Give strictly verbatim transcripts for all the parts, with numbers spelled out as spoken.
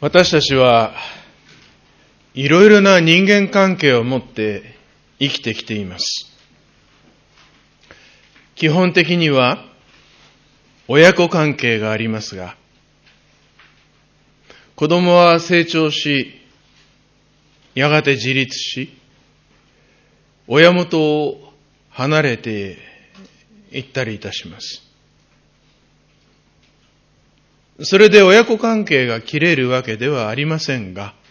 私たちはいろいろな人間関係を持って生きてきています。基本的には親子関係がありますが、子供は成長し、やがて自立し、親元を離れていったりいたします。それで親子関係が切れるわけではありませんが、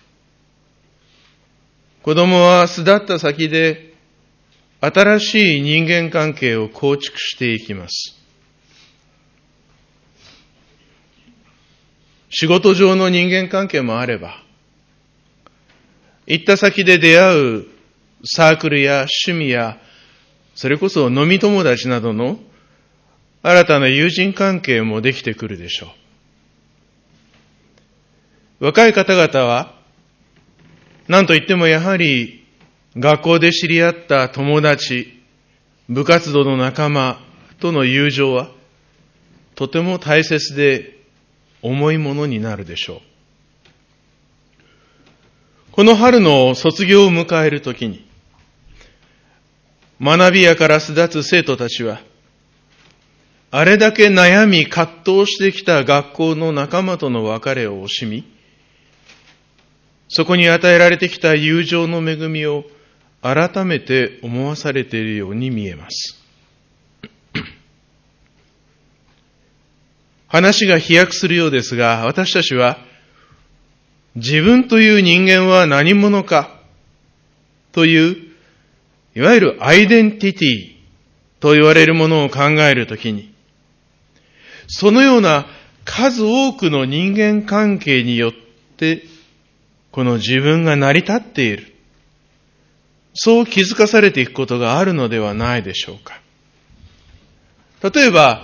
子供は巣立った先で新しい人間関係を構築していきます。仕事上の人間関係もあれば、行った先で出会うサークルや趣味や、それこそ飲み友達などの新たな友人関係もできてくるでしょう。若い方々は、何と言ってもやはり学校で知り合った友達、部活動の仲間との友情は、とても大切で重いものになるでしょう。この春の卒業を迎えるときに、学び屋から巣立つ生徒たちは、あれだけ悩み葛藤してきた学校の仲間との別れを惜しみ、そこに与えられてきた友情の恵みを改めて思わされているように見えます。話が飛躍するようですが、私たちは自分という人間は何者かという、いわゆるアイデンティティと言われるものを考えるときに、そのような数多くの人間関係によって、この自分が成り立っている。そう気づかされていくことがあるのではないでしょうか。例えば、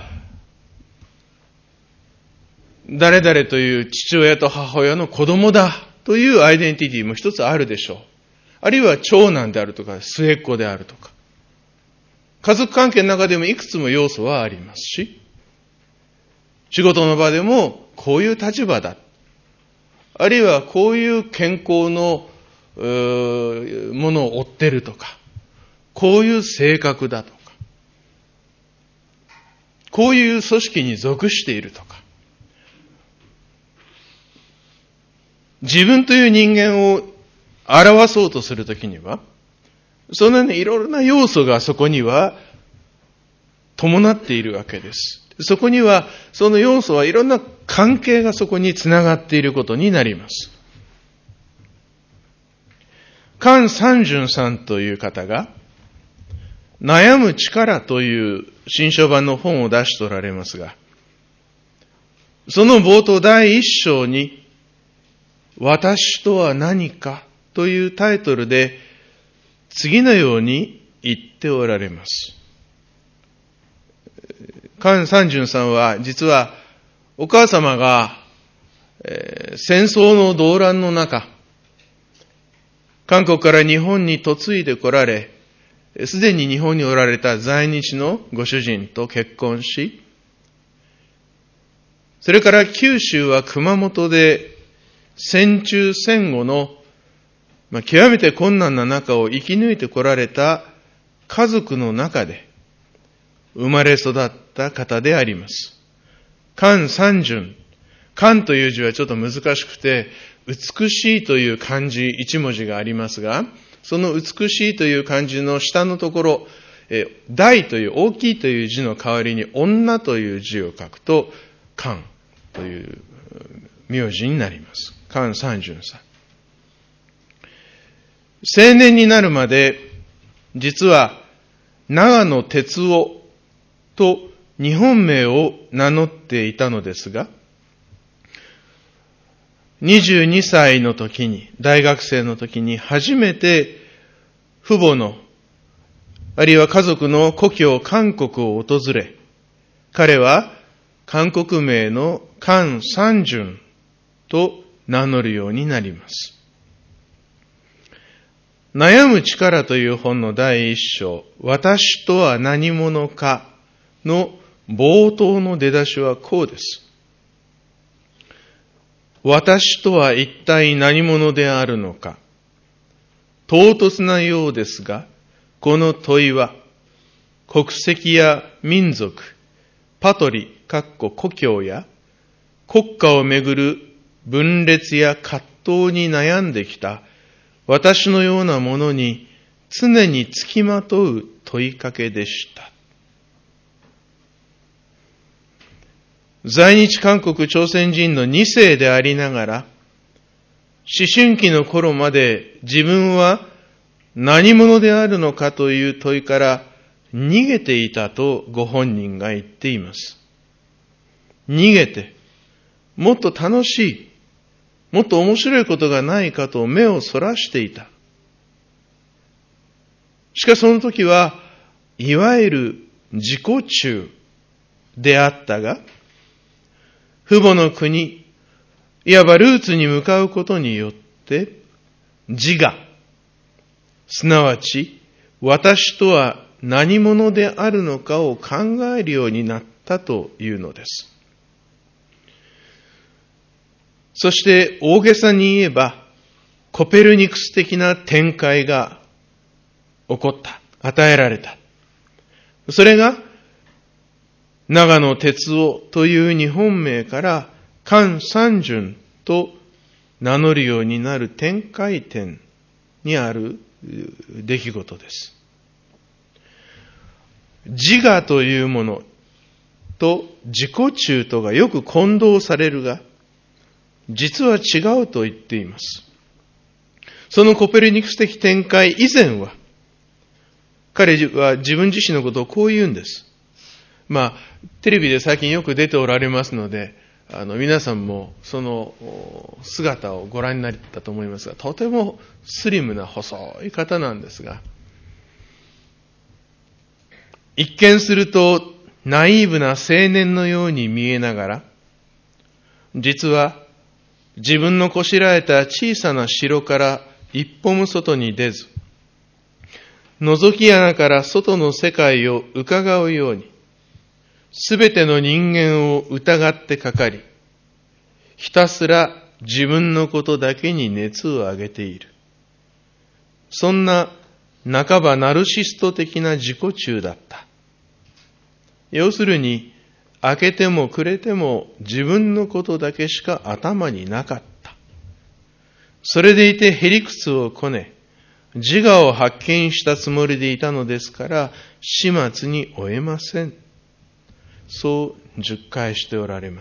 誰々という父親と母親の子供だというアイデンティティも一つあるでしょう。あるいは長男であるとか末っ子であるとか。家族関係の中でもいくつも要素はありますし、仕事の場でもこういう立場だ。あるいはこういう健康のものを追ってるとか、こういう性格だとか、こういう組織に属しているとか、自分という人間を表そうとするときには、そのようないろいろな要素がそこには伴っているわけです。そこには、その要素はいろんな関係がそこにつながっていることになります。菅三淳さんという方が、悩む力という新書版の本を出しておられますが、その冒頭第一章に、私とは何かというタイトルで、次のように言っておられます。菅三淳さんは実はお母様が、えー、戦争の動乱の中、韓国から日本に嫁いで来られ、すでに日本におられた在日のご主人と結婚し、それから九州は熊本で戦中戦後の、まあ、極めて困難な中を生き抜いて来られた家族の中で生まれ育った方であります。菅三淳。菅という字はちょっと難しくて、美しいという漢字一文字がありますが、その美しいという漢字の下のところ、え大という大きいという字の代わりに女という字を書くと、菅という名字になります。菅三淳さん。青年になるまで、実は長野哲夫と日本名を名乗っていたのですが、にじゅうにさいの時に、大学生の時に初めて父母の、あるいは家族の故郷韓国を訪れ、彼は韓国名の菅三淳と名乗るようになります。悩む力という本の第一章、私とは何者かの冒頭の出だしはこうです。 私とは一体何者であるのか。唐突なようですが、この問いは、国籍や民族、パトリ、かっこ故郷や、国家をめぐる分裂や葛藤に悩んできた私のようなものに常につきまとう問いかけでした。在日韓国朝鮮人のに世でありながら、思春期の頃まで自分は何者であるのかという問いから逃げていたとご本人が言っています。逃げて、もっと楽しい、もっと面白いことがないかと目をそらしていた。しかしその時は、いわゆる自己中であったが、父母の国、いわばルーツに向かうことによって、自我、すなわち私とは何者であるのかを考えるようになったというのです。そして大げさに言えば、コペルニクス的な展開が起こった、与えられた。それが、長野哲夫という日本名から菅三淳と名乗るようになる展開点にある出来事です。自我というものと自己中とがよく混同されるが、実は違うと言っています。そのコペルニクス的展開以前は、彼は自分自身のことをこう言うんです。まあ、テレビで最近よく出ておられますので、あの、皆さんもその姿をご覧になったと思いますが、とてもスリムな細い方なんですが、一見するとナイーブな青年のように見えながら、実は自分のこしらえた小さな城から一歩も外に出ず、覗き穴から外の世界を伺うように、すべての人間を疑ってかかり、ひたすら自分のことだけに熱を上げている。そんな半ばナルシスト的な自己中だった。要するに、明けても暮れても自分のことだけしか頭になかった。それでいてへりくつをこね、自我を発見したつもりでいたのですから、始末に終えません。そう述回しておられます。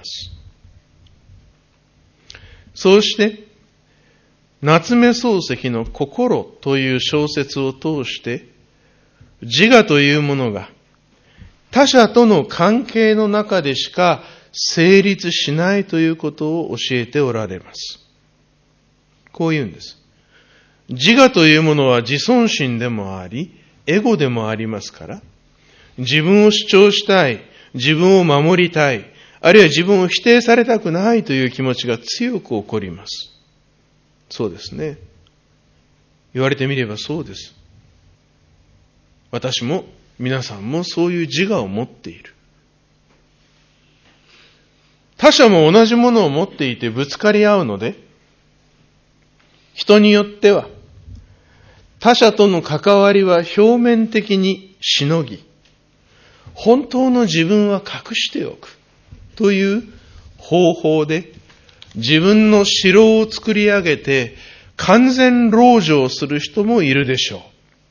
そうして、夏目漱石の心という小説を通して、自我というものが他者との関係の中でしか成立しないということを教えておられます。こう言うんです。自我というものは自尊心でもあり、エゴでもありますから、自分を主張したい、自分を守りたい、あるいは自分を否定されたくないという気持ちが強く起こります。そうですね。言われてみればそうです。私も皆さんもそういう自我を持っている。他者も同じものを持っていてぶつかり合うので、人によっては他者との関わりは表面的にしのぎ、本当の自分は隠しておくという方法で自分の城を作り上げて完全籠城する人もいるでしょう。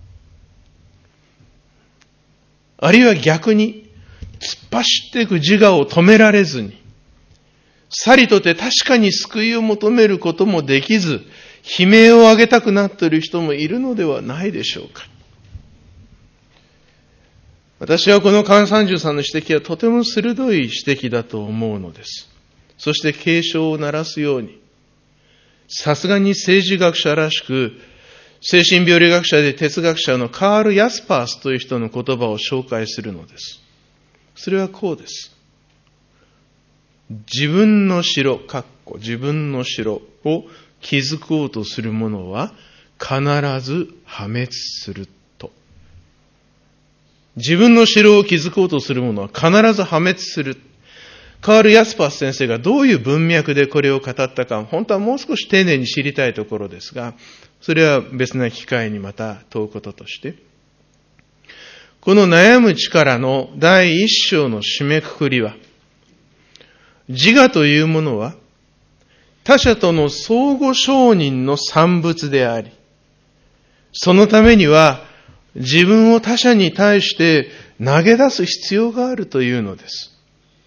あるいは逆に突っ走っていく自我を止められずに、さりとて確かに救いを求めることもできず、悲鳴を上げたくなっている人もいるのではないでしょうか。私はこの菅三淳さんの指摘はとても鋭い指摘だと思うのです。そして警鐘を鳴らすように、さすがに政治学者らしく、精神病理学者で哲学者のカール・ヤスパースという人の言葉を紹介するのです。それはこうです。自分の城、かっこ自分の城を築こうとする者は必ず破滅すると。自分の城を築こうとする者は必ず破滅する。 カール・ヤスパース先生がどういう文脈でこれを語ったか、本当はもう少し丁寧に知りたいところですが、それは別な機会にまた問うこととして、この悩む力の第一章の締めくくりは、自我というものは、他者との相互承認の産物であり、そのためには自分を他者に対して投げ出す必要があるというのです。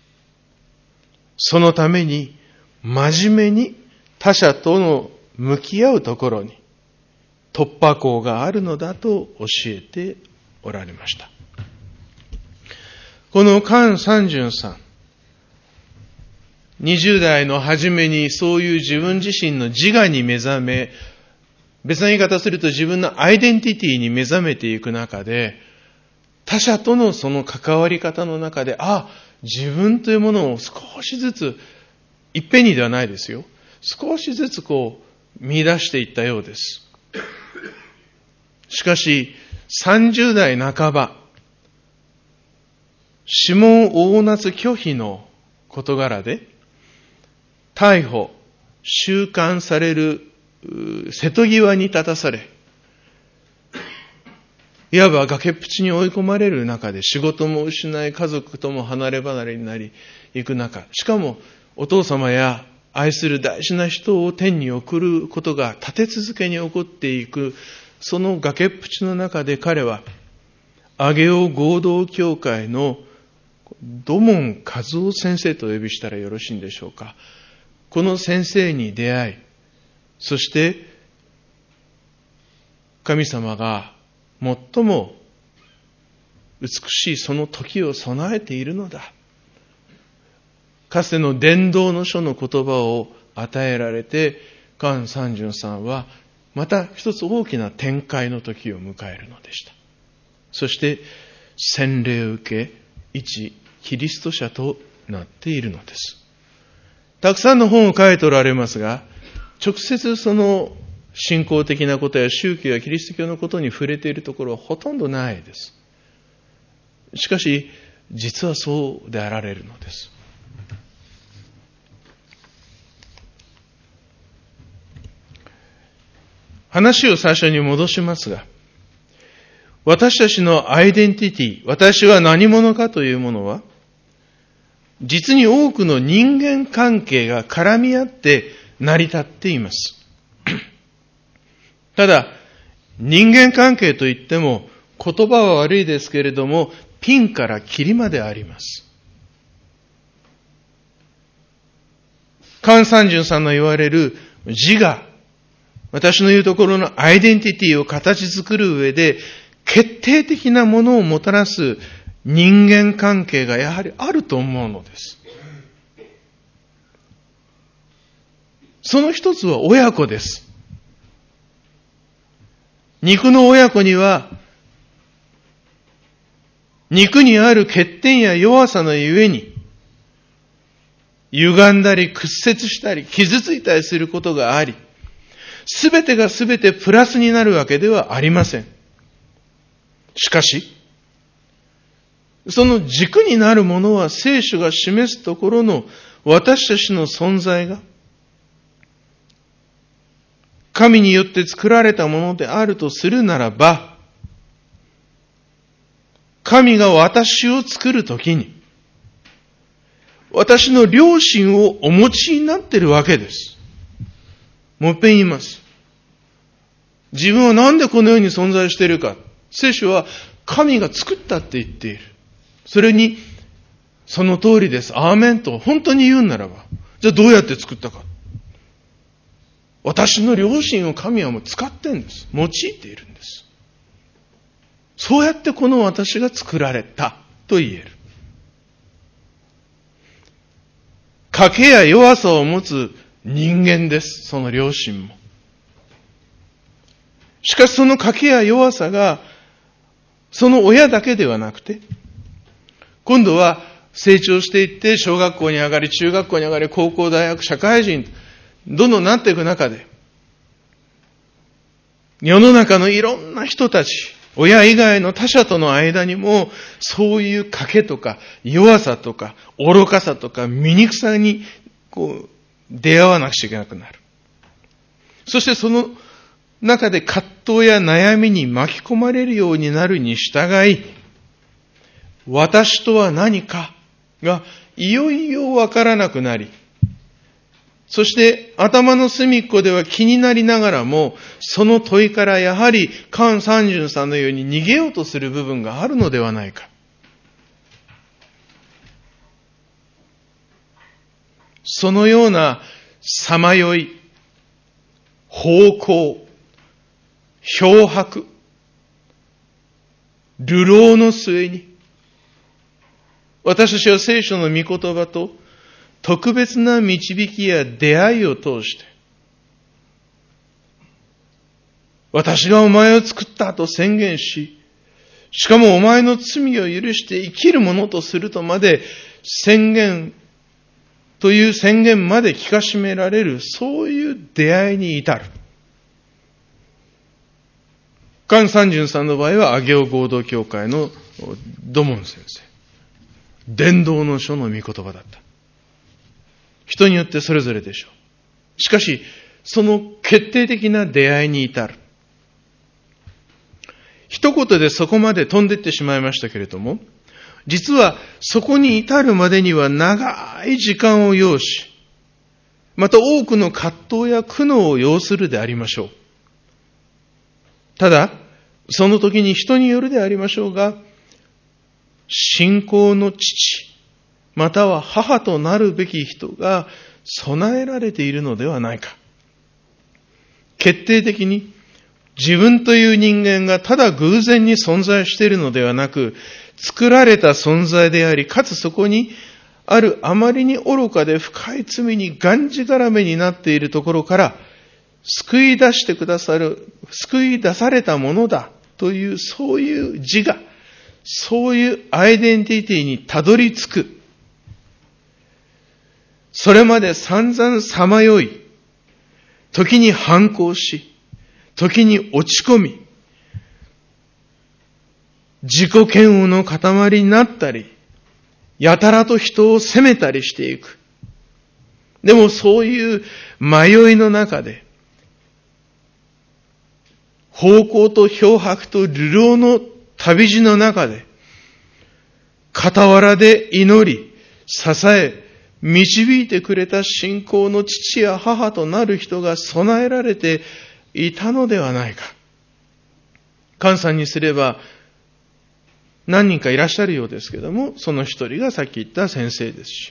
そのために真面目に他者との向き合うところに突破口があるのだと教えておられました。この菅三淳さん、にじゅう代の初めにそういう自分自身の自我に目覚め、別な言い方すると自分のアイデンティティに目覚めていく中で、他者とのその関わり方の中で、あ、自分というものを少しずつ、いっぺんにではないですよ。少しずつこう見出していったようです。しかし、さんじゅう代半ば、指紋大夏拒否の事柄で、逮捕、収監される瀬戸際に立たされ、いわば崖っぷちに追い込まれる中で仕事も失い、家族とも離れ離れになり行く中、しかもお父様や愛する大事な人を天に送ることが立て続けに起こっていく、その崖っぷちの中で彼は、上尾合同教会の土門和夫先生とお呼びしたらよろしいんでしょうか。この先生に出会い、そして神様が最も美しいその時を備えているのだ。かつての伝道の書の言葉を与えられて、菅三淳さんはまた一つ大きな展開の時を迎えるのでした。そして洗礼を受け、一キリスト者となっているのです。たくさんの本を書いておられますが、直接その信仰的なことや宗教やキリスト教のことに触れているところはほとんどないです。しかし、実はそうであられるのです。話を最初に戻しますが、私たちのアイデンティティ、私は何者かというものは、実に多くの人間関係が絡み合って成り立っています。ただ、人間関係といっても、言葉は悪いですけれども、ピンからキリまであります。菅三淳さんの言われる自我、私の言うところのアイデンティティを形作る上で、決定的なものをもたらす人間関係がやはりあると思うのです。その一つは親子です。肉の親子には、肉にある欠点や弱さのゆえに、歪んだり屈折したり傷ついたりすることがあり、すべてがすべてプラスになるわけではありません。しかし、その軸になるものは聖書が示すところの私たちの存在が神によって作られたものであるとするならば、神が私を作るときに私の良心をお持ちになっているわけです。もう一遍言います。自分はなんでこの世に存在しているか。聖書は神が作ったって言っている。それに、その通りです。アーメンと本当に言うならば。じゃあどうやって作ったか。私の良心を神はもう使ってるんです。用いているんです。そうやってこの私が作られたと言える。賭けや弱さを持つ人間です。その良心も。しかしその賭けや弱さが、その親だけではなくて、今度は成長していって小学校に上がり、中学校に上がり、高校、大学、社会人、どんどんなっていく中で、世の中のいろんな人たち、 親以外の他者との間にも、そういう賭けとか弱さとか愚かさとか醜さにこう出会わなくちゃいけなくなる。そしてその中で葛藤や悩みに巻き込まれるようになるに従い、私とは何かがいよいよわからなくなり、そして頭の隅っこでは気になりながらも、その問いからやはり菅三淳さんのように逃げようとする部分があるのではないか。そのようなさまよい、方向、漂白、流浪の末に、私たちは聖書の御言葉と特別な導きや出会いを通して、私がお前を作ったと宣言し、しかもお前の罪を許して生きるものとするとまで宣言という宣言まで聞かしめられる、そういう出会いに至る。菅三淳さんの場合は、上尾合同教会の土門先生。伝道の書の御言葉だった。人によってそれぞれでしょう。しかし、その決定的な出会いに至る。一言でそこまで飛んでいってしまいましたけれども、実はそこに至るまでには長い時間を要し、また多くの葛藤や苦悩を要するでありましょう。ただ、その時に人によるでありましょうが、信仰の父、または母となるべき人が備えられているのではないか。決定的に自分という人間がただ偶然に存在しているのではなく、作られた存在であり、かつそこにあるあまりに愚かで深い罪にがんじがらめになっているところから、救い出してくださる、救い出されたものだという、そういう自我、そういうアイデンティティにたどり着く。それまで散々さまよい、時に反抗し、時に落ち込み、自己嫌悪の塊になったり、やたらと人を責めたりしていく。でもそういう迷いの中で、方向と漂白と流浪の旅路の中で、傍らで祈り、支え、導いてくれた信仰の父や母となる人が備えられていたのではないか。菅さんにすれば何人かいらっしゃるようですけども、その一人がさっき言った先生ですし、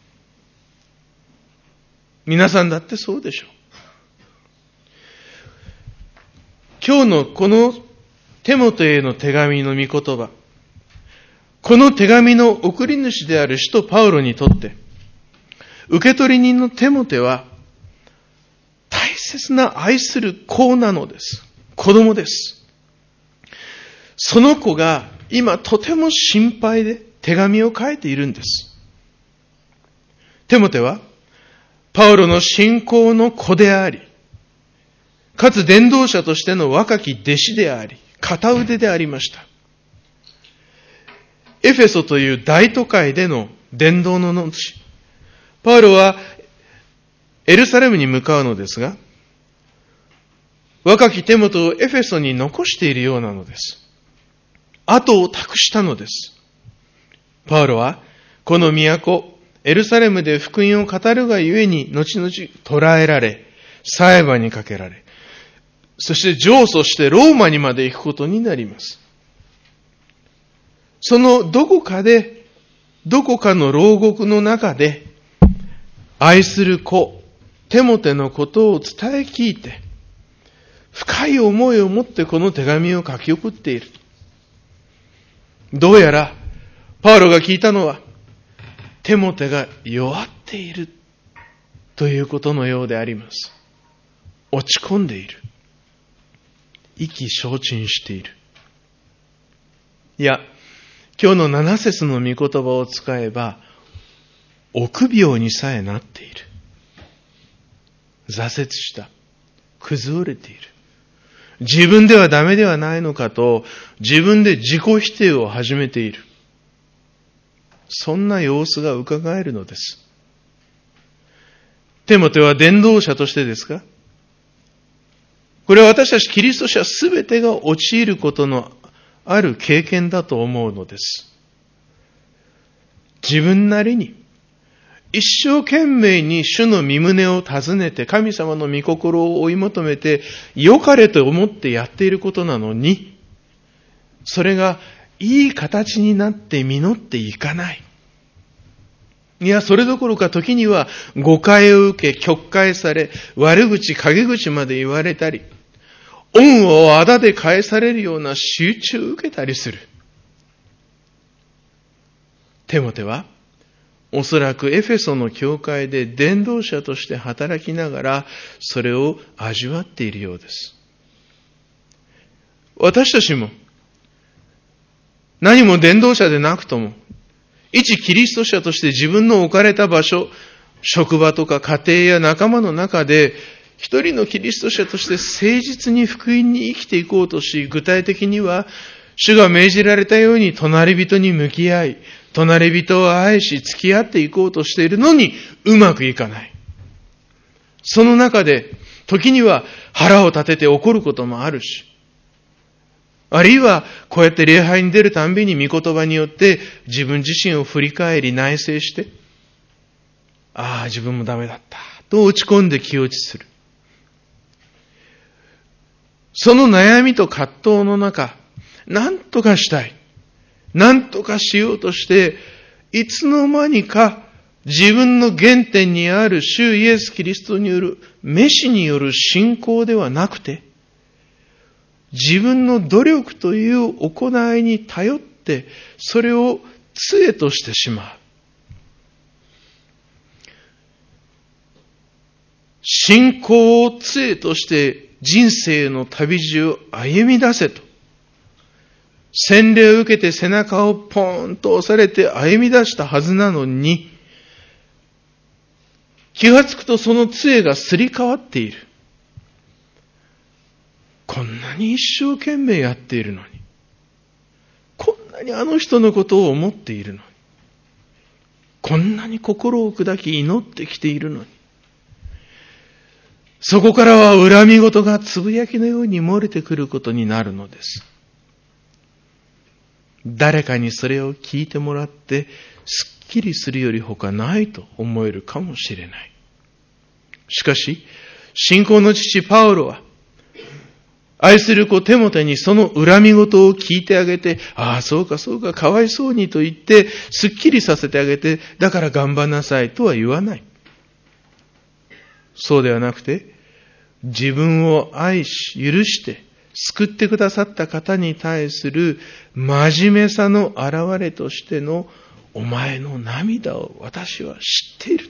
皆さんだってそうでしょう。今日のこのテモテへの手紙の御言葉、この手紙の送り主である使徒パウロにとって、受け取り人のテモテは大切な愛する子なのです。子供です。その子が今とても心配で手紙を書いているんです。テモテはパウロの信仰の子であり、かつ伝道者としての若き弟子であり、片腕でありました。エフェソという大都会での伝道の後、パウロはエルサレムに向かうのですが、若きテモテをエフェソに残しているようなのです。後を託したのです。パウロはこの都、エルサレムで福音を語るがゆえに、後々捕らえられ、裁判にかけられ、そして上訴してローマにまで行くことになります。そのどこかで、どこかの牢獄の中で、愛する子、テモテのことを伝え聞いて、深い思いを持ってこの手紙を書き送っている。どうやら、パウロが聞いたのは、テモテが弱っているということのようであります。落ち込んでいる。意気消沈している。いや、今日の七節の御言葉を使えば、臆病にさえなっている。挫折した。崩れている。 自分ではダメではないのかと、自分で自己否定を始めている。そんな様子が伺えるのです。テモテは伝道者としてですか？これは私たちキリスト者すべてが陥ることのある経験だと思うのです。自分なりに一生懸命に主の御胸を尋ねて神様の御心を追い求めて良かれと思ってやっていることなのに、それがいい形になって実っていかない。いや、それどころか時には誤解を受け、曲解され、悪口、陰口まで言われたり、恩を仇で返されるような仕打ちを受けたりする。テモテは、おそらくエフェソの教会で伝道者として働きながら、それを味わっているようです。私たちも、何も伝道者でなくとも、一キリスト者として自分の置かれた場所、職場とか家庭や仲間の中で、一人のキリスト者として誠実に福音に生きていこうとし、具体的には、主が命じられたように隣人に向き合い、隣人を愛し付き合っていこうとしているのにうまくいかない。その中で、時には腹を立てて怒ることもあるし、あるいはこうやって礼拝に出るたんびに御言葉によって自分自身を振り返り内省して、ああ自分もダメだったと落ち込んで気落ちする。その悩みと葛藤の中、何とかしたい。何とかしようとして、いつの間にか自分の原点にある主イエス・キリストによる召しによる信仰ではなくて、自分の努力という行いに頼って、それを杖としてしまう。信仰を杖として人生の旅路を歩み出せと。洗礼を受けて背中をポーンと押されて歩み出したはずなのに、気がつくとその杖がすり替わっている。こんなに一生懸命やっているのに、こんなにあの人のことを思っているのに、こんなに心を砕き祈ってきているのに、そこからは恨み事がつぶやきのように漏れてくることになるのです。誰かにそれを聞いてもらってすっきりするより他ないと思えるかもしれない。しかし、信仰の父パウロは、愛する子テモテにその恨み事を聞いてあげて、ああ、そうかそうか、かわいそうにと言って、すっきりさせてあげて、だから頑張んなさいとは言わない。そうではなくて、自分を愛し、許して、救ってくださった方に対する真面目さの表れとしての、お前の涙を私は知っている。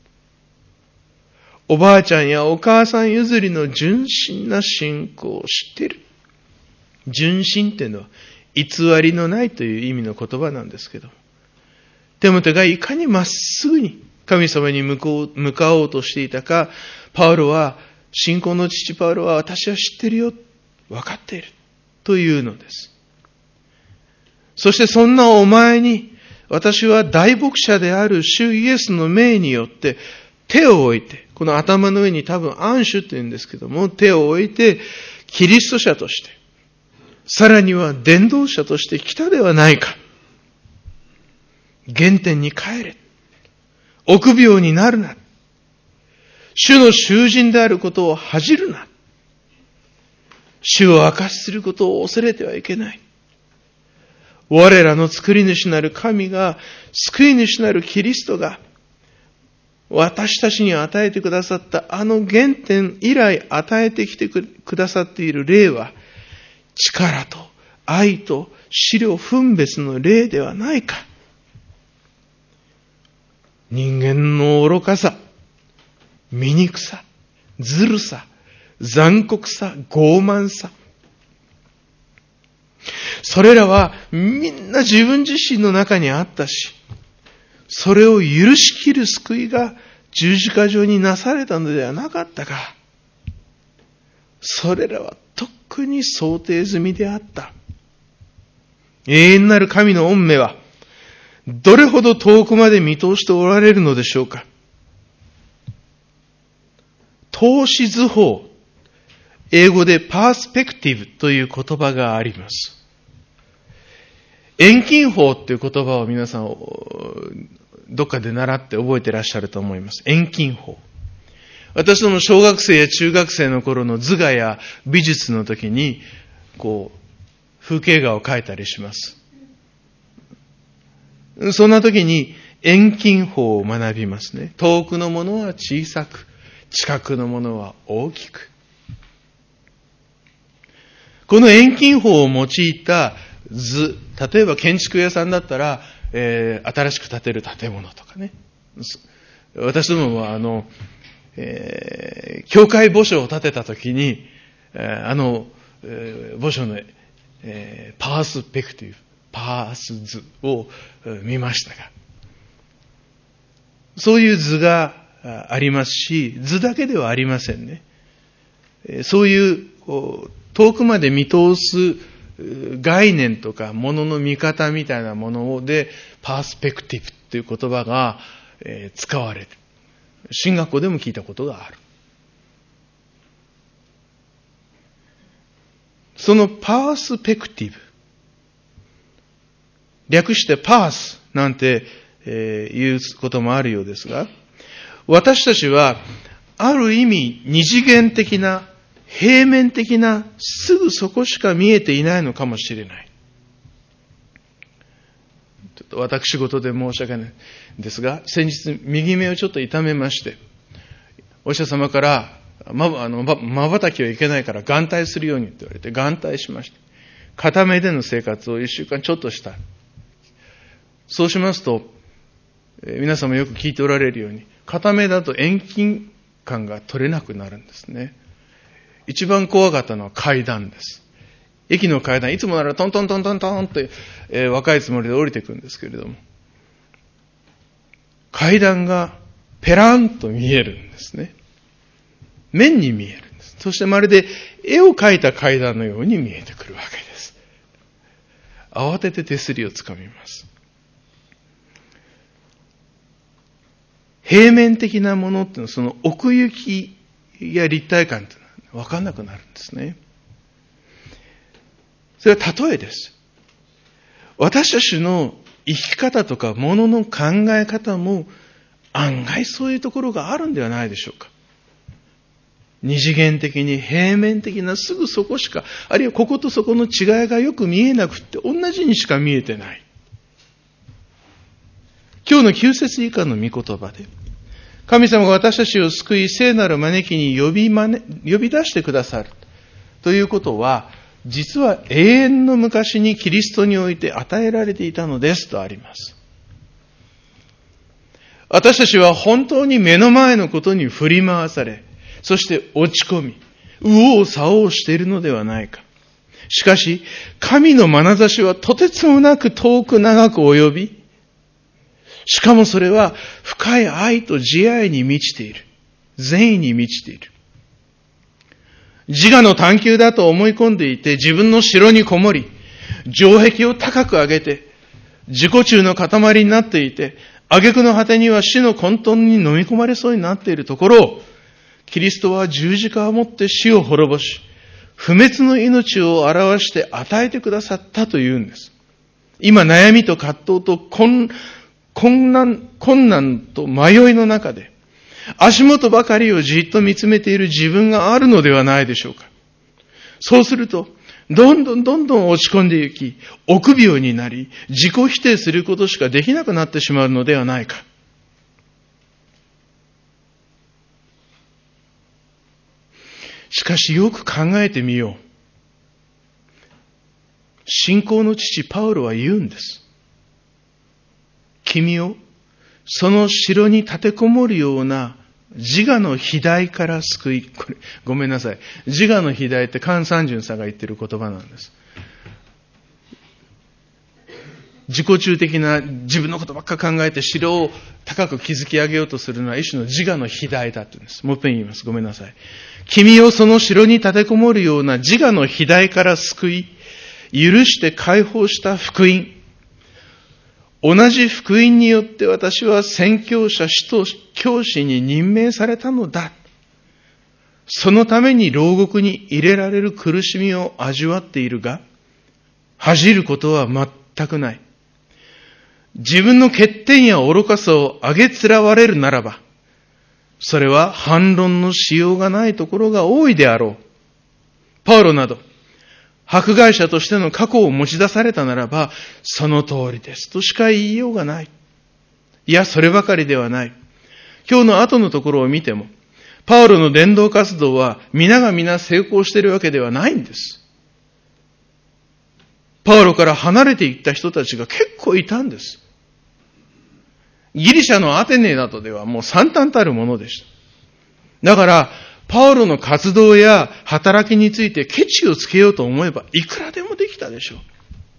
おばあちゃんやお母さん譲りの純真な信仰を知っている。純真っていうのは偽りのないという意味の言葉なんですけど、テモテがいかにまっすぐに神様に向こう、向かおうとしていたか、パウロは、信仰の父パウロは私は知ってるよ、分かっているというのです。そしてそんなお前に、私は大牧者である主イエスの命によって手を置いて、この頭の上に多分安守って言うんですけども、手を置いてキリスト者として、さらには伝道者として来たではないか。原点に帰れ。臆病になるな。主の囚人であることを恥じるな。主を明かしすることを恐れてはいけない。我らの作り主なる神が、救い主なるキリストが、私たちに与えてくださったあの原点以来与えてきてくださっている霊は、力と愛と思慮分別の霊ではないか。人間の愚かさ、醜さ、ずるさ、残酷さ、傲慢さ。それらはみんな自分自身の中にあったし、それを許しきる救いが十字架上になされたのではなかったか。それらはとっくに想定済みであった。永遠なる神の御目は、どれほど遠くまで見通しておられるのでしょうか。透視図法、英語でパースペクティブという言葉があります。遠近法という言葉を皆さんどっかで習って覚えていらっしゃると思います。遠近法。私ども小学生や中学生の頃の図画や美術の時に、こう、風景画を描いたりします。そんな時に遠近法を学びますね。遠くのものは小さく、近くのものは大きく。この遠近法を用いた図、例えば建築屋さんだったら、えー、新しく建てる建物とかね。私どもはあの、えー、教会墓所を建てたときに、えー、あの、えー、墓所の、えー、パースペクティブ、パース図を見ましたが、そういう図がありますし、図だけではありませんね。そういうこう遠くまで見通す概念とかものの見方みたいなものでパースペクティブという言葉が使われる。神学校でも聞いたことがある。そのパースペクティブ、略してパースなんて言うこともあるようですが、私たちはある意味二次元的な平面的なすぐそこしか見えていないのかもしれない。ちょっと私事で申し訳ないんですが、先日右目をちょっと痛めまして、お医者様からまあの瞬きはいけないから眼帯するようにって言われて眼帯しました。片目での生活を一週間ちょっとした。そうしますと、皆さんもよく聞いておられるように、片目だと遠近感が取れなくなるんですね。一番怖かったのは階段です。駅の階段、いつもならトントントントントンって、えー、若いつもりで降りていくんですけれども、階段がペランと見えるんですね。面に見えるんです。そしてまるで絵を描いた階段のように見えてくるわけです。慌てて手すりをつかみます。平面的なものっていうのはその奥行きや立体感っていうのは分かんなくなるんですね。それは例えです。私たちの生き方とかものの考え方も案外そういうところがあるんではないでしょうか。二次元的に平面的なすぐそこしか、あるいはこことそこの違いがよく見えなくって同じにしか見えてない。今日のきゅう節以下の御言葉で、神様が私たちを救い聖なる招きに呼びまね、呼び出してくださるということは、実は永遠の昔にキリストにおいて与えられていたのですとあります。私たちは本当に目の前のことに振り回され、そして落ち込み、右往左往しているのではないか。しかし、神の眼差しはとてつもなく遠く長く及び、しかもそれは深い愛と慈愛に満ちている。善意に満ちている。自我の探求だと思い込んでいて、自分の城にこもり、城壁を高く上げて、自己中の塊になっていて、挙句の果てには死の混沌に飲み込まれそうになっているところを、キリストは十字架をもって死を滅ぼし、不滅の命を表して与えてくださったというんです。今悩みと葛藤と困困難、困難と迷いの中で、足元ばかりをじっと見つめている自分があるのではないでしょうか。そうすると、どんどんどんどん落ち込んでいき、臆病になり、自己否定することしかできなくなってしまうのではないか。しかしよく考えてみよう。信仰の父パウロは言うんです。君をその城に立てこもるような自我の肥大から救い、これ、ごめんなさい。自我の肥大って菅三淳さんが言ってる言葉なんです。 自己中的な自分のことばっか考えて城を高く築き上げようとするのは一種の自我の肥大だって言うんです。もう一遍言います。ごめんなさい。君をその城に立てこもるような自我の肥大から救い、許して解放した福音。同じ福音によって私は宣教者、使徒、教師に任命されたのだ。そのために牢獄に入れられる苦しみを味わっているが、恥じることは全くない。自分の欠点や愚かさをあげつらわれるならば、それは反論のしようがないところが多いであろう。パウロなど、迫害者としての過去を持ち出されたならば、その通りですとしか言いようがない。いや、そればかりではない。今日の後のところを見ても、パウロの伝道活動は皆が皆成功しているわけではないんです。パウロから離れていった人たちが結構いたんです。ギリシャのアテネなどではもう惨憺たるものでした。だから、パウロの活動や働きについてケチをつけようと思えばいくらでもできたでしょう。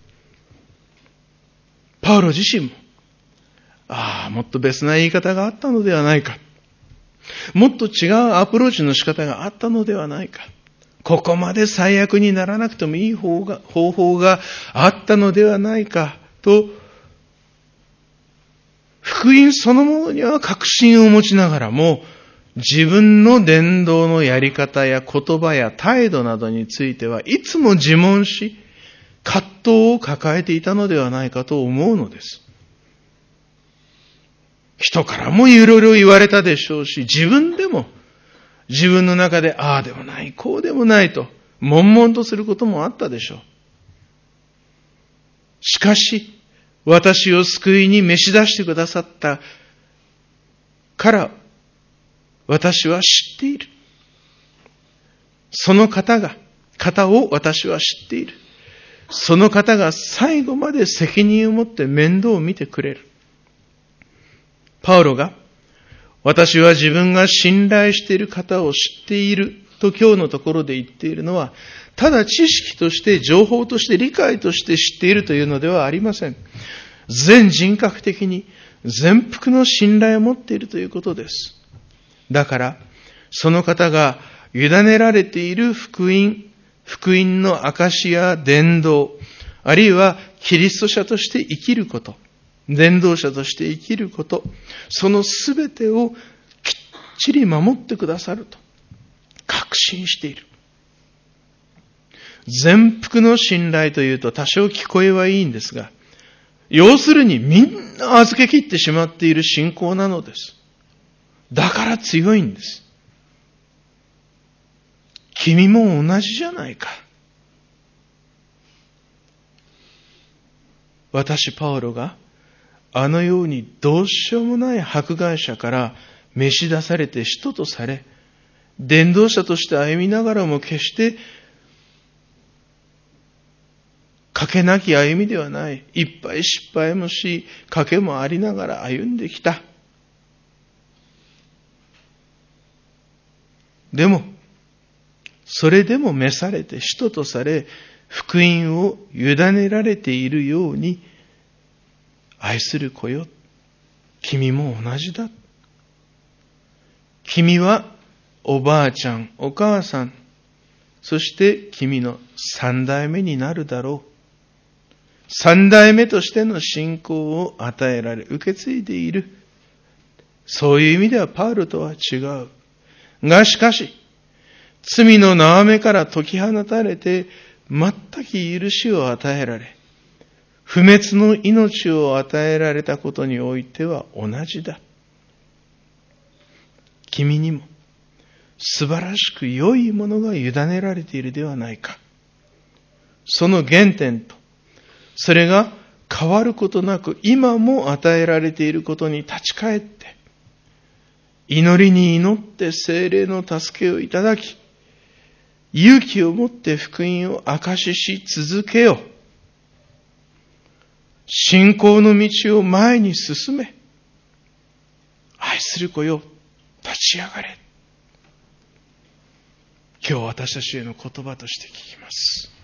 パウロ自身も、ああ、もっと別な言い方があったのではないか。もっと違うアプローチの仕方があったのではないか。ここまで最悪にならなくてもいい方が方法があったのではないかと、福音そのものには確信を持ちながらも、自分の伝道のやり方や言葉や態度などについてはいつも自問し、葛藤を抱えていたのではないかと思うのです。人からもいろいろ言われたでしょうし、自分でも自分の中でああでもない、こうでもないと、悶々とすることもあったでしょう。しかし、私を救いに召し出してくださったから、私は知っている。その方が、方を私は知っている。その方が最後まで責任を持って面倒を見てくれる。パウロが、私は自分が信頼している方を知っていると今日のところで言っているのは、ただ知識として情報として理解として知っているというのではありません。全人格的に全幅の信頼を持っているということです。だから、その方が委ねられている福音、福音の証や伝道、あるいはキリスト者として生きること、伝道者として生きること、そのすべてをきっちり守ってくださると確信している。全幅の信頼というと多少聞こえはいいんですが、要するにみんな預けきってしまっている信仰なのです。だから強いんです。君も同じじゃないか。私パウロがあのようにどうしようもない迫害者から召し出されて使徒とされ、伝道者として歩みながらも決して賭けなき歩みではない。いっぱい失敗もし、賭けもありながら歩んできた。でも、それでも召されて使徒とされ、福音を委ねられているように、愛する子よ、君も同じだ。君はおばあちゃん、お母さん、そして君の三代目になるだろう。三代目としての信仰を与えられ、受け継いでいる。そういう意味ではパウロとは違う。がしかし、罪の縄目から解き放たれて、全く許しを与えられ、不滅の命を与えられたことにおいては同じだ。君にも素晴らしく良いものが委ねられているではないか。その原点と、それが変わることなく今も与えられていることに立ち返って、祈りに祈って聖霊の助けをいただき、勇気を持って福音を証しし続けよう。信仰の道を前に進め。愛する子よ、立ち上がれ。今日私たちへの言葉として聞きます。